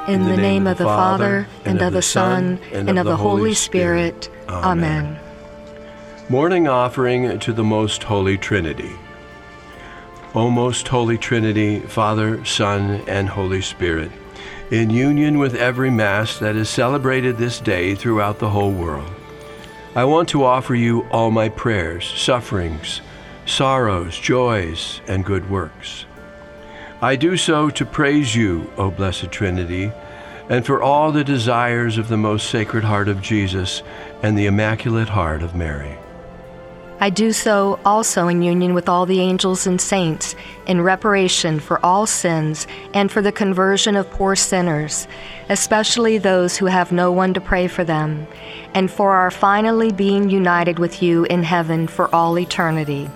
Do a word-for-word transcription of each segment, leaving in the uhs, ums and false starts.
In the name of the Father, and of the Son, and of the Holy Spirit. Amen. Morning Offering to the Most Holy Trinity. O Most Holy Trinity, Father, Son, and Holy Spirit, in union with every Mass that is celebrated this day throughout the whole world, I want to offer you all my prayers, sufferings, sorrows, joys, and good works. I do so to praise you, O Blessed Trinity, and for all the desires of the most Sacred Heart of Jesus and the Immaculate Heart of Mary. I do so also in union with all the angels and saints, in reparation for all sins and for the conversion of poor sinners, especially those who have no one to pray for them, and for our finally being united with you in heaven for all eternity.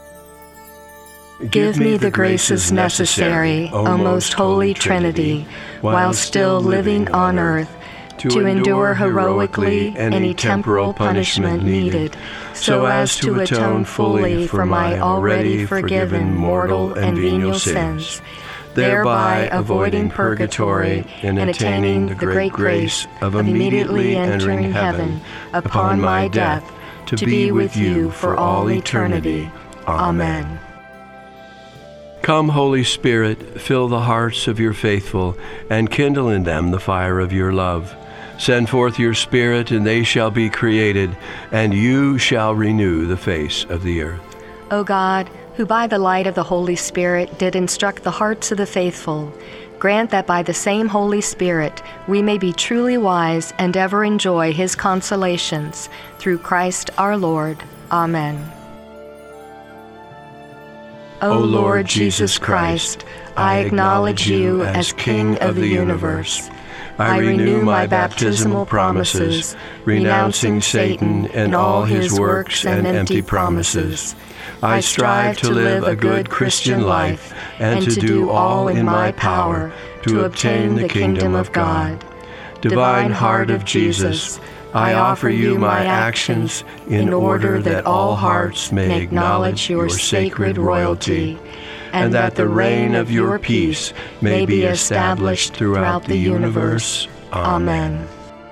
Give me the graces necessary, O Most Holy Trinity, while still living on earth, to endure heroically any temporal punishment needed, so as to atone fully for my already forgiven mortal and venial sins, thereby avoiding purgatory and attaining the great grace of immediately entering heaven upon my death, to be with you for all eternity. Amen. Come, Holy Spirit, fill the hearts of your faithful, and kindle in them the fire of your love. Send forth your Spirit, and they shall be created, and you shall renew the face of the earth. O God, who by the light of the Holy Spirit did instruct the hearts of the faithful, grant that by the same Holy Spirit we may be truly wise and ever enjoy his consolations. Through Christ our Lord. Amen. O Lord Jesus Christ, I acknowledge you as King of the universe. I renew my baptismal promises, renouncing Satan and all his works and empty promises. I strive to live a good Christian life and to do all in my power to obtain the kingdom of God. Divine Heart of Jesus, I offer you my actions in order that all hearts may acknowledge your sacred royalty, and that the reign of your peace may be established throughout the universe. Amen.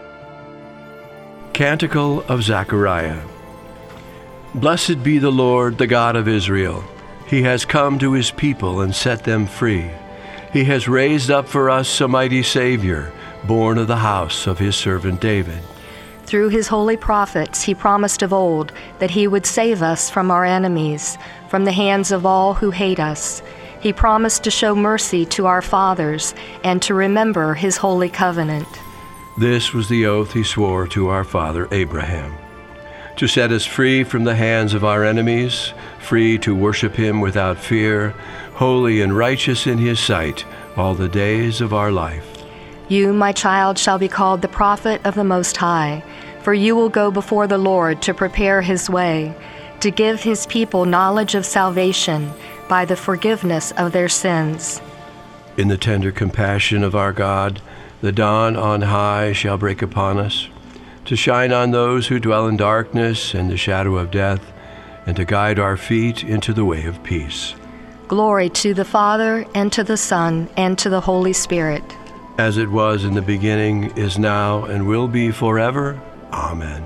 Canticle of Zechariah. Blessed be the Lord, the God of Israel. He has come to his people and set them free. He has raised up for us a mighty Savior, born of the house of his servant David. Through his holy prophets he promised of old that he would save us from our enemies, from the hands of all who hate us. He promised to show mercy to our fathers and to remember his holy covenant. This was the oath he swore to our father Abraham, to set us free from the hands of our enemies, free to worship him without fear, holy and righteous in his sight all the days of our life. You, my child, shall be called the prophet of the Most High, for you will go before the Lord to prepare his way, to give his people knowledge of salvation by the forgiveness of their sins. In the tender compassion of our God, the dawn on high shall break upon us, to shine on those who dwell in darkness and the shadow of death, and to guide our feet into the way of peace. Glory to the Father, and to the Son, and to the Holy Spirit. As it was in the beginning, is now, and will be forever. Amen.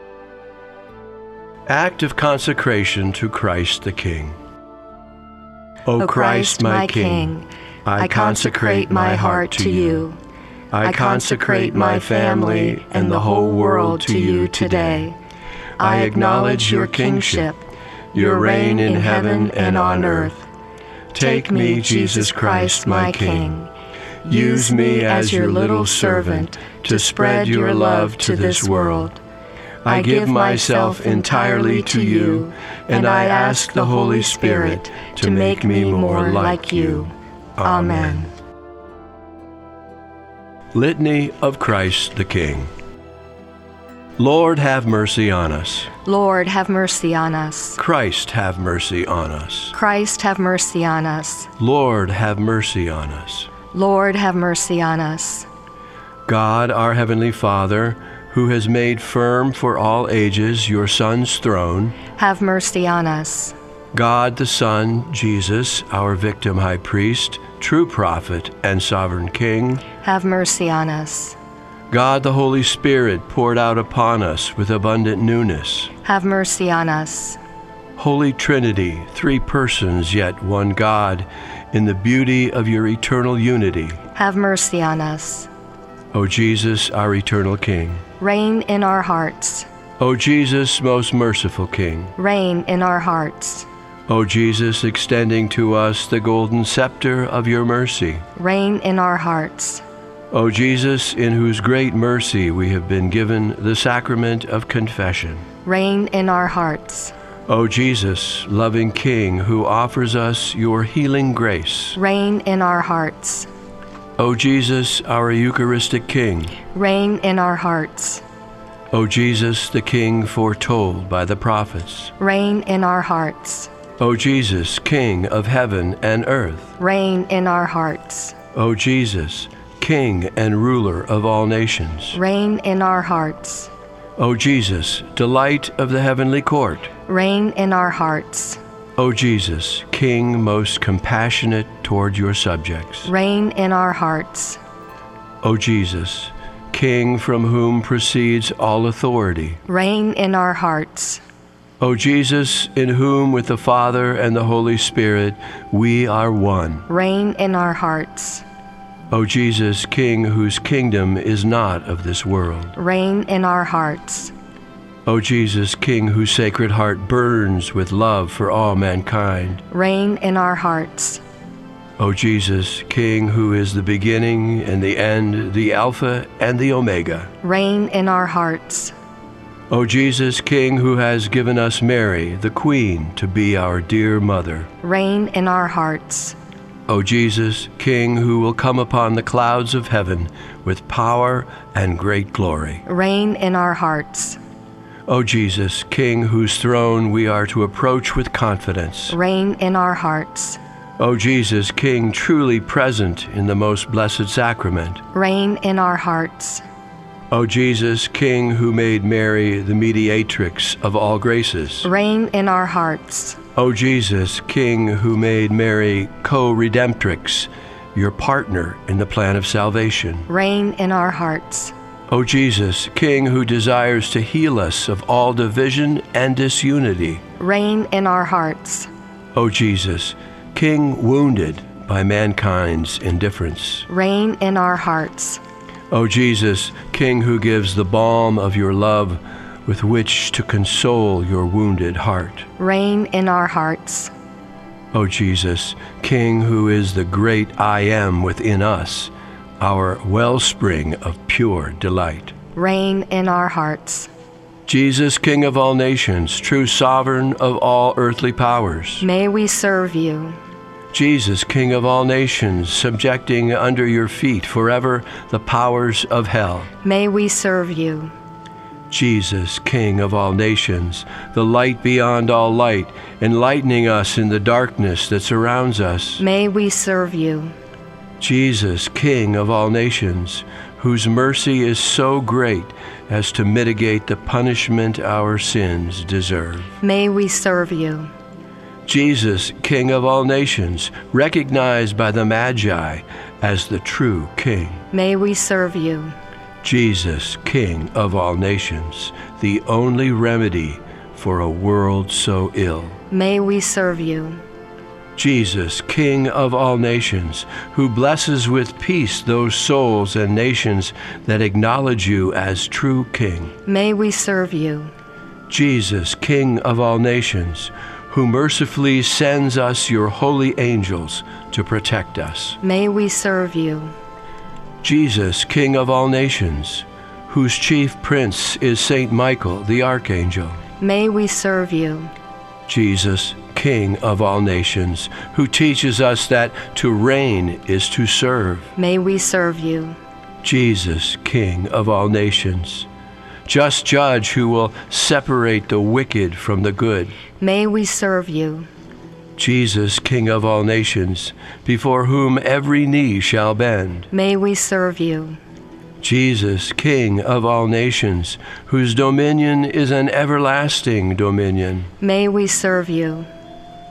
Act of consecration to Christ the King. O Christ, my King, I consecrate my heart to you. I consecrate my family and the whole world to you today. I acknowledge your kingship, your reign in heaven and on earth. Take me, Jesus Christ, my King. Use me as your little servant to spread your love to this world. I give myself entirely to you, and I ask the Holy Spirit to make me more like you. Amen. Litany of Christ the King. Lord, have mercy on us. Lord, have mercy on us. Christ, have mercy on us. Christ, have mercy on us. Lord, have mercy on us. Lord, have mercy on us. God, our heavenly Father, who has made firm for all ages your Son's throne, have mercy on us. God the Son, Jesus, our victim high priest, true prophet and sovereign King, have mercy on us. God the Holy Spirit poured out upon us with abundant newness, have mercy on us. Holy Trinity, three persons yet one God, in the beauty of your eternal unity, have mercy on us. O Jesus, our eternal King. Reign in our hearts. O Jesus, most merciful King. Reign in our hearts. O Jesus, extending to us the golden scepter of your mercy. Reign in our hearts. O Jesus, in whose great mercy we have been given the sacrament of confession. Reign in our hearts. O Jesus, loving King, who offers us your healing grace. Reign in our hearts. O Jesus, our Eucharistic King. Reign in our hearts. O Jesus, the King foretold by the prophets. Reign in our hearts. O Jesus, King of heaven and earth. Reign in our hearts. O Jesus, King and ruler of all nations. Reign in our hearts. O Jesus, delight of the heavenly court. Reign in our hearts. O Jesus, King most compassionate toward your subjects. Reign in our hearts. O Jesus, King from whom proceeds all authority. Reign in our hearts. O Jesus, in whom with the Father and the Holy Spirit we are one. Reign in our hearts. O Jesus, King whose kingdom is not of this world. Reign in our hearts. O Jesus, King whose sacred heart burns with love for all mankind. Reign in our hearts. O Jesus, King who is the beginning and the end, the Alpha and the Omega. Reign in our hearts. O Jesus, King who has given us Mary, the Queen, to be our dear mother. Reign in our hearts. O Jesus, King who will come upon the clouds of heaven with power and great glory. Reign in our hearts. O Jesus, King whose throne we are to approach with confidence. Reign in our hearts. O Jesus, King truly present in the most blessed sacrament. Reign in our hearts. O Jesus, King who made Mary the mediatrix of all graces. Reign in our hearts. O Jesus, King who made Mary co-redemptrix, your partner in the plan of salvation. Reign in our hearts. O Jesus, King who desires to heal us of all division and disunity. Reign in our hearts. O Jesus, King wounded by mankind's indifference. Reign in our hearts. O Jesus, King who gives the balm of your love with which to console your wounded heart. Reign in our hearts. O Jesus, King who is the great I Am within us, our wellspring of pure delight. Reign in our hearts. Jesus, King of all nations, true sovereign of all earthly powers. May we serve you. Jesus, King of all nations, subjecting under your feet forever the powers of hell. May we serve you. Jesus, King of all nations, the light beyond all light, enlightening us in the darkness that surrounds us. May we serve you. Jesus, King of all nations, whose mercy is so great as to mitigate the punishment our sins deserve. May we serve you. Jesus, King of all nations, recognized by the Magi as the true King. May we serve you. Jesus, King of all nations, the only remedy for a world so ill. May we serve you. Jesus, King of all nations, who blesses with peace those souls and nations that acknowledge you as true King. May we serve you. Jesus, King of all nations, who mercifully sends us your holy angels to protect us. May we serve you. Jesus, King of all nations, whose chief prince is Saint Michael the Archangel. May we serve you. Jesus, King of all nations, who teaches us that to reign is to serve. May we serve you. Jesus, King of all nations, just judge who will separate the wicked from the good. May we serve you. Jesus, King of all nations, before whom every knee shall bend. May we serve you. Jesus, King of all nations, whose dominion is an everlasting dominion. May we serve you.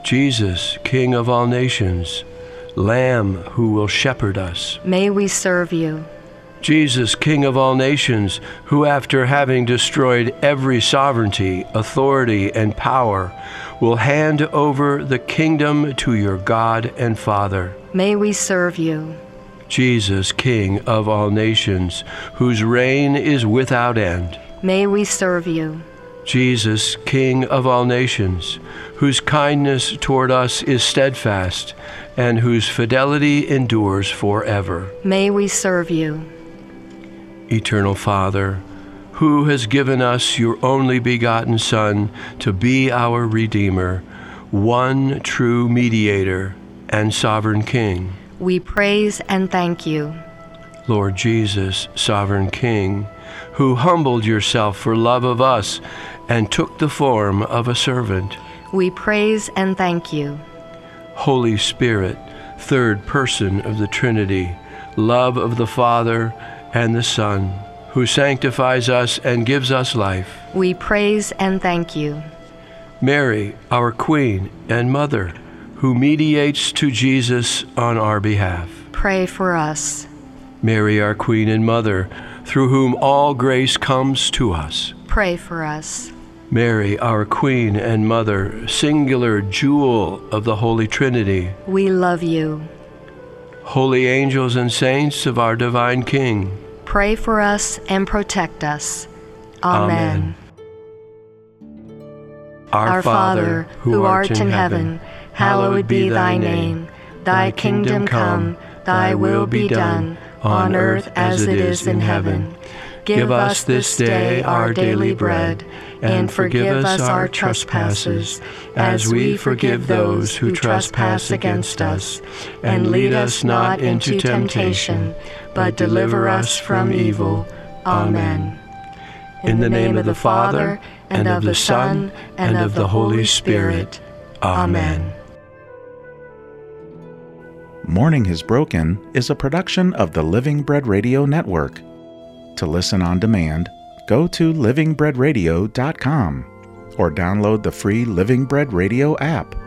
Jesus, King of all nations, Lamb who will shepherd us. May we serve you. Jesus, King of all nations, who after having destroyed every sovereignty, authority, and power, will hand over the kingdom to your God and Father. May we serve you. Jesus, King of all nations, whose reign is without end. May we serve you. Jesus, King of all nations, whose kindness toward us is steadfast, and whose fidelity endures forever. May we serve you. Eternal Father, who has given us your only begotten Son to be our Redeemer, one true mediator and sovereign King. We praise and thank you. Lord Jesus, sovereign King, who humbled yourself for love of us and took the form of a servant. We praise and thank you. Holy Spirit, third person of the Trinity, love of the Father and the Son, who sanctifies us and gives us life. We praise and thank you. Mary, our Queen and Mother, who mediates to Jesus on our behalf. Pray for us. Mary, our Queen and Mother, through whom all grace comes to us. Pray for us. Mary, our Queen and Mother, singular jewel of the Holy Trinity. We love you. Holy angels and saints of our divine King, pray for us and protect us. Amen. Amen. Our, our Father, who art in heaven, hallowed be thy name. Thy kingdom come, thy will be done, on earth as it is in heaven. Give us this day our daily bread, and forgive us our trespasses, as we forgive those who trespass against us. And lead us not into temptation, but deliver us from evil. Amen. In the name of the Father, and of the Son, and of the Holy Spirit. Amen. Morning Has Broken is a production of the Living Bread Radio Network. To listen on demand, go to living bread radio dot com or download the free Living Bread Radio app